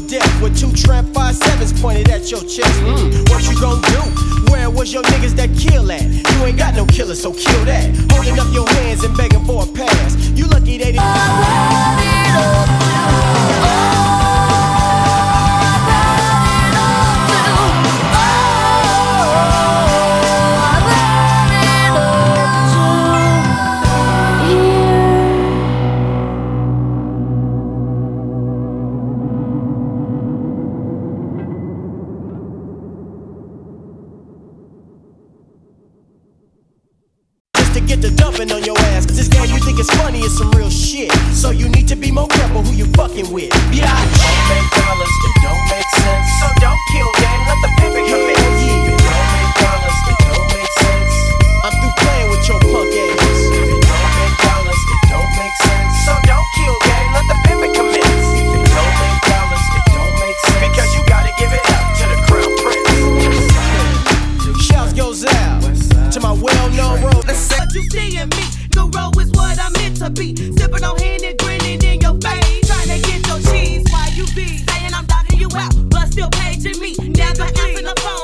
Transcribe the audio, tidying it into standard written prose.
death with 2 tramp 5.7s pointed at your chest. What you gon' do? Where was your niggas that kill at? You ain't got no killer, so kill that. Holding up your hands and begging for a pass. You lucky they didn't. To get the dumping on your ass. Cause this game you think is funny is some real shit. So you need to be more careful who you fucking with. Yeah, don't make dollars, it don't make sense. So don't kill game, let the pimpin' commence. If it don't make dollars, it don't make sense. I'm through playing with your punk ass. If it don't make dollars, it don't make sense. So don't kill game, let the pimpin' commence. If it don't make dollars, it don't make sense. Because you gotta give it up to the crown prince. Shouts goes out to my well-known road. What you see in me, the road is what I'm meant to be. Sipping on Henny, grinning in your face, trying to get your cheese while you be saying I'm dogging you out, but still paging me. Never answer the phone.